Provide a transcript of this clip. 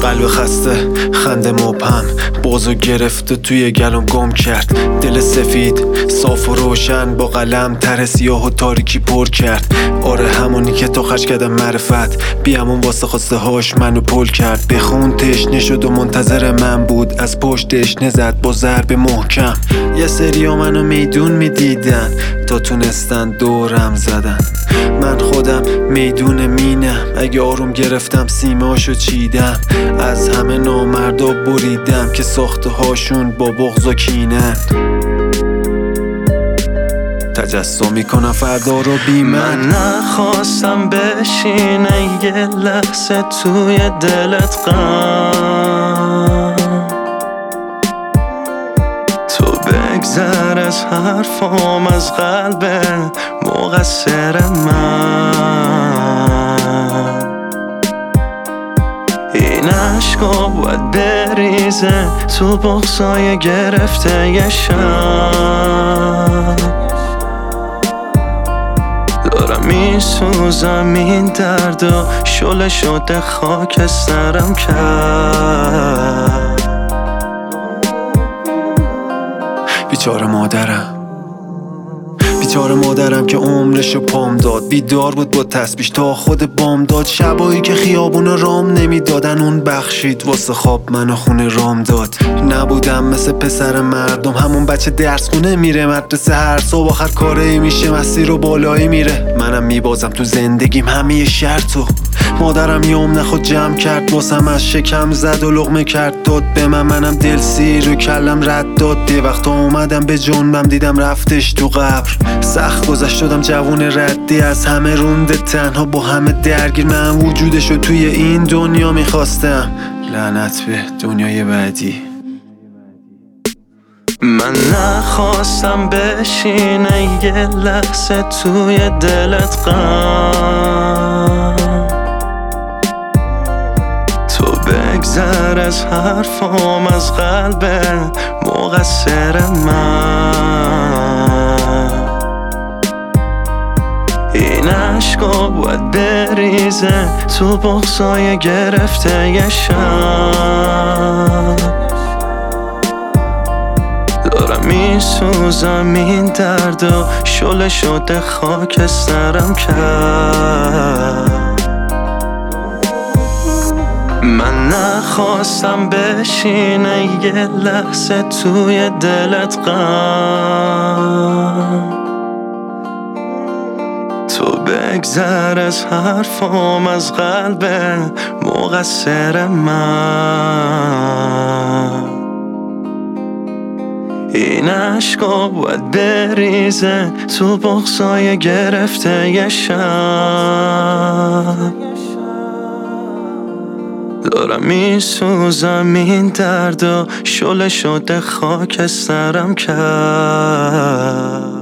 قلب خسته، خنده مبهم، بازو گرفته توی گلوم گم کرد. دل سفید، صاف و روشن، با قلم طرح سیاه و تاریکی پر کرد. آره همونی که تو خرج کردم معرفت، بیامون واسه خواسته هاش منو پل کرد. بخون تشنه شد و منتظر من بود، از پشت تشنه زد با ضرب محکم. یه سریا منو میدون میدیدن تا تونستن دورم زدن. من خودم میدون مینم، اگه آروم گرفتم سیمه‌هاشو چیدم. از همه نامردا بریدم که ساخته هاشون با بغض و کینن. تجسم میکنم فردا رو بی من نخواستم بشینه یه لحظه توی دلت غم، تو بگذر از حرفام، از قلب مقصر من. این عشقا باید بریزه تو بغضای گرفته یه شب. دارم میسوزم این درد و شله شده خاک سرم کرد. بیچاره مادرم که عمرشو پام داد. بیدار بود با تسبیح تا خود بام داد. شبایی که خیابون رام نمیدادن اون بخشید واسه خواب منو خونه رام داد. نبودم مثل پسر مردم، همون بچه درس خونه میره مدرسه، هر صبح آخر کاری میشه مسیر و بالایی میره. منم میبازم تو زندگیم همه شرطو. مادرم یوم نخود جمع کرد واسم، از شکم زد و لقمه کرد داد به منم دل سیر و کلم رد داد. یه وقتا اومدم به جنبم دیدم رفتش تو قبر. سخت گذشت شدم جوون ردی، از همه رونده تنها با همه درگیر. من وجودشو توی این دنیا میخواستم، لعنت به دنیای بعدی. من نخواستم بشینه یه لحظه توی دلت غم، تو بگذر از حرفام، از قلب مقصر من. این عشقا باید بریزه تو بغضای گرفته یه شب. دارم میسوزم این درد و شله شده خاک سرم کرد. من نخواستم بشینه یه لحظه توی دلت غم، تو بگذر از حرفام، از قلب مقصر من. این عشقا باید بریزه تو بغضای گرفته یه شب. دارم میسوزم این درد و شله شده خاک سرم کرد.